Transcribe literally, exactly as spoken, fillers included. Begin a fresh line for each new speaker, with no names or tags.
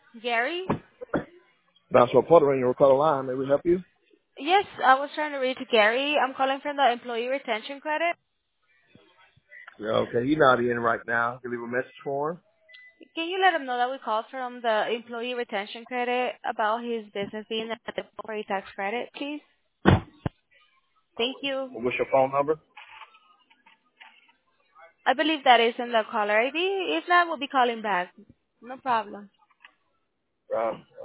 Gary?
That's what Porter in your color line. May we help you?
Yes, I was trying to reach Gary. I'm calling from the employee retention credit.
Yeah, okay. He's not in right now. Can you leave a message for him?
Can you let him know that we called from the employee retention credit about his business being eligible for a tax credit, please? Thank you.
What's your phone number?
I believe that is in the caller I D. If not, we'll be calling back. No problem.
Uh,